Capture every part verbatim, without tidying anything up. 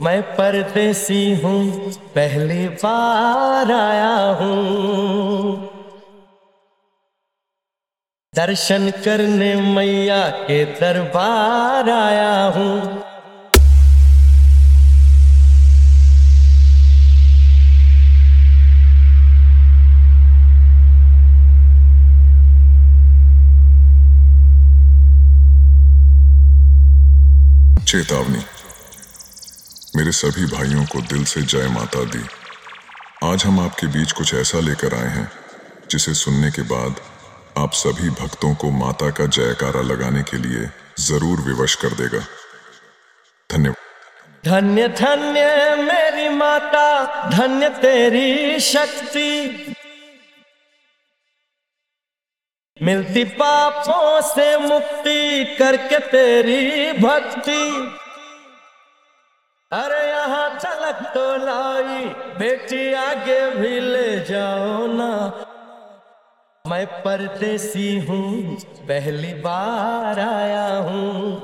मैं परदेसी हूँ, पहली बार आया हूँ दर्शन करने, मैया के दरबार आया हूँ। चेतावनी, मेरे सभी भाइयों को दिल से जय माता दी। आज हम आपके बीच कुछ ऐसा लेकर आए हैं जिसे सुनने के बाद आप सभी भक्तों को माता का जयकारा लगाने के लिए जरूर विवश कर देगा। धन्यवाद। धन्य धन्य मेरी माता, धन्य तेरी शक्ति, मिलती पापों से मुक्ति करके तेरी भक्ति। अरे यहाँ झलक तो लाई, बेटी आगे भी ले जाओ ना। मैं परदेसी हूँ, पहली बार आया हूँ।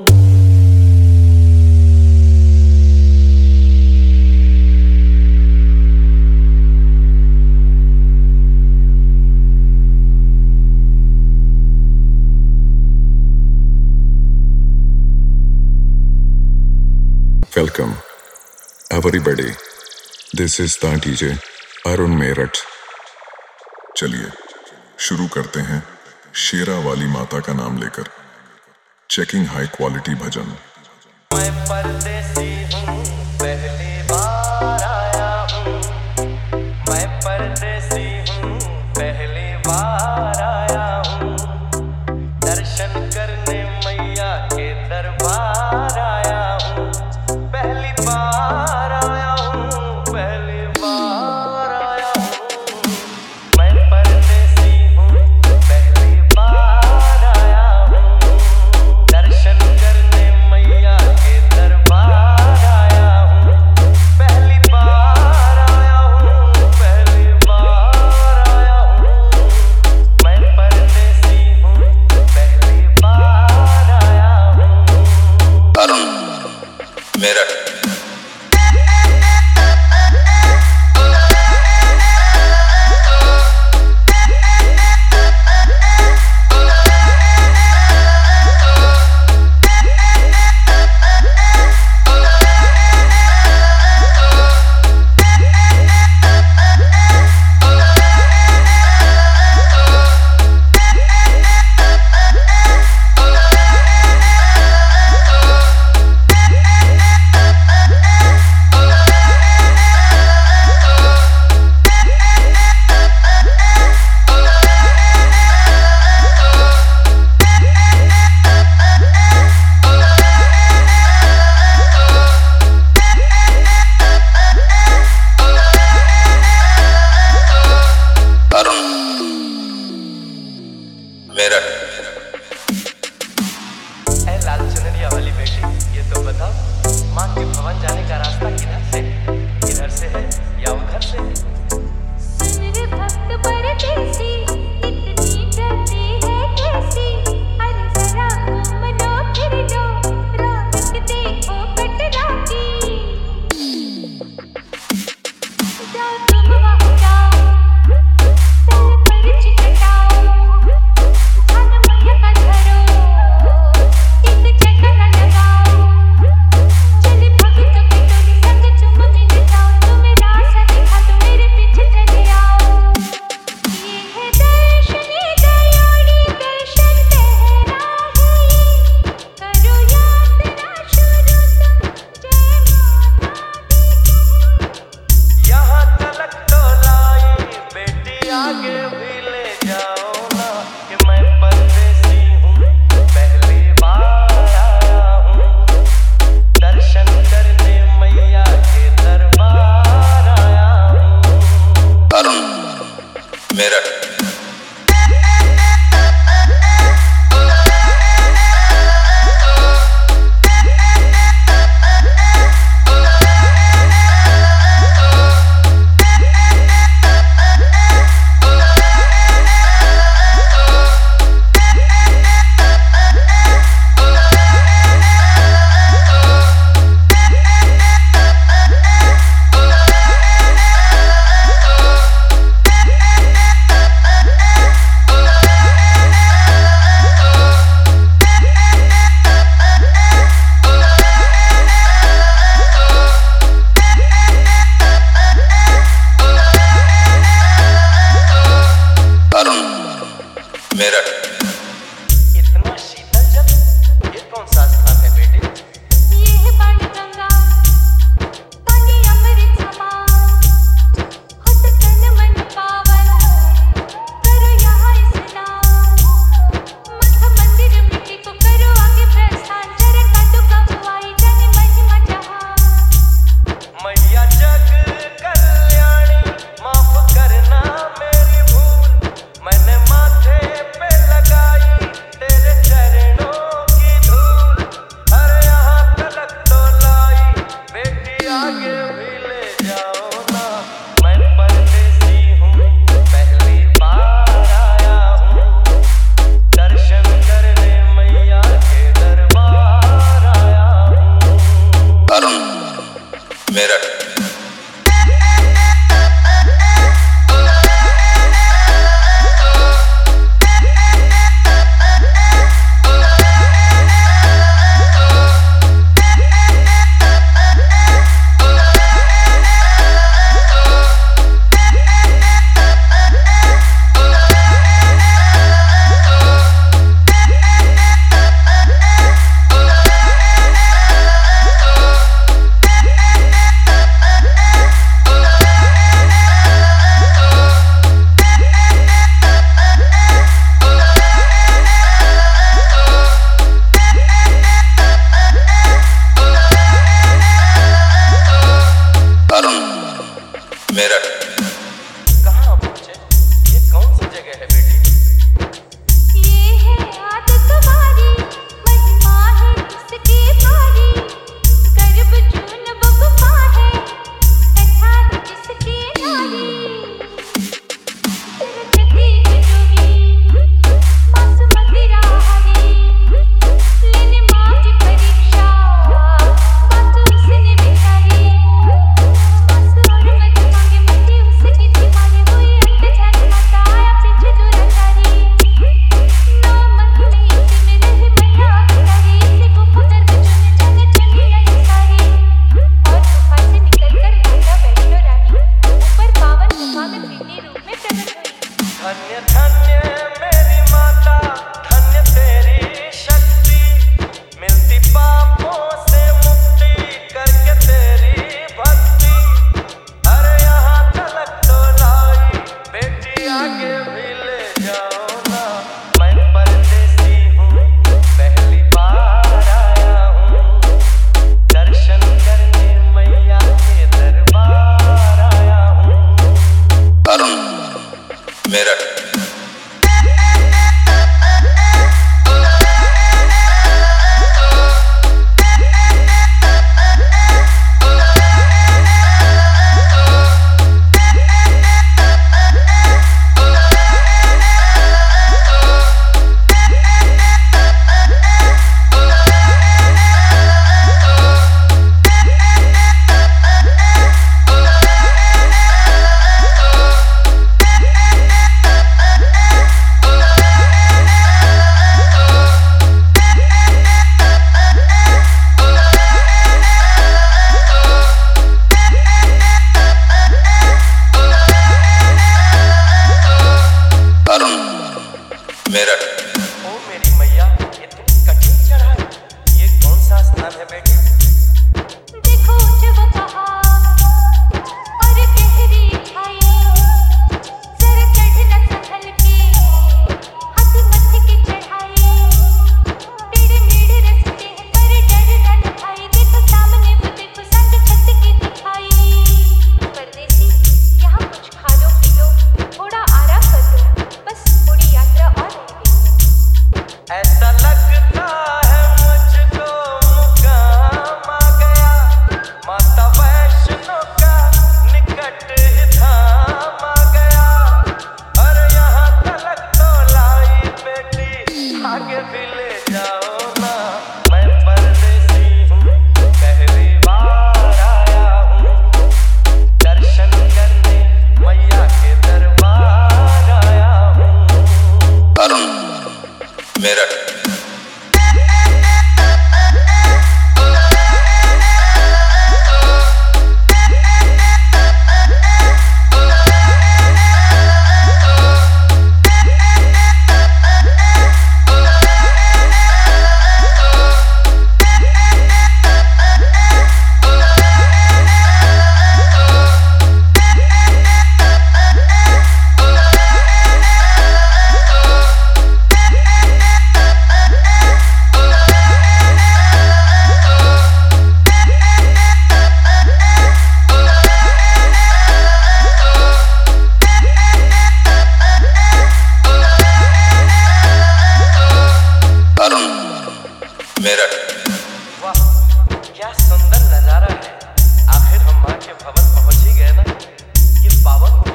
Welcome, everybody. This is the D J Arun Meerut. चलिए शुरू करते हैं शेरा वाली माता का नाम लेकर चेकिंग हाई क्वालिटी भजन। मैं परदेसी हूँ, पहली बार आया हूँ। मैं परदेसी हूँ, पहली बार आया हूँ दर्शन करने, मैया के दरबार आया हूँ। पहली बार आया हूँ, पहली बार आया हूँ। मैं परदेसी हूँ, पहली बार आया हूँ दर्शन करने, मैया के दरबार आया हूँ। पहली बार आया हूँ, पहली बार आया हूँ। मैं परदेसी हूँ, पहली बार आया हूँ। अरुण मेरठ। ऐ लाल चुनरिया वाली बेटी, ये तो बताओ, माँ के भवन जाने का रास्ता किधर से है? इधर से है या उधर से है? सुन रे भक्त परदेसी, इतनी डरती है कैसी? अरे जरा घूमनो फिर लो, रौनक देखो कटरा की। जाओ तुम वहाँ जाओ, सर पर चिकटाओ, ध्यान मैया का धरो, एक जगह लगाओ। चले भक्त की टोली संग चुम आगे भी ले जाओ ना, मैं परदेसी हूँ पहली बार आया हूँ, दर्शन करने मैया के दरबार आया हूँ। अरुण मेरठ।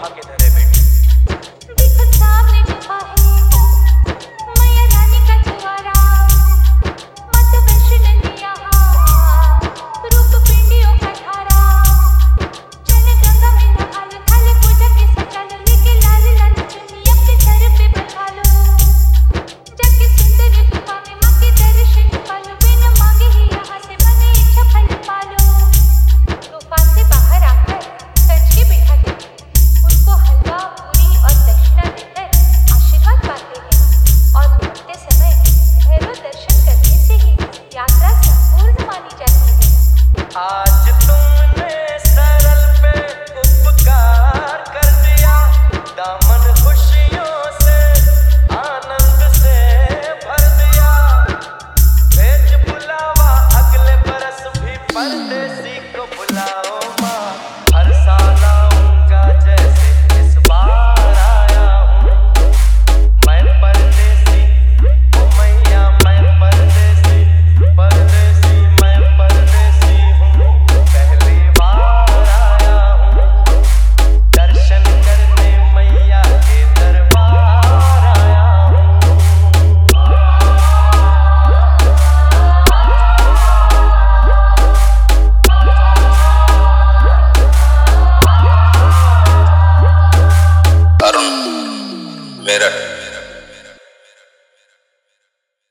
भाग्य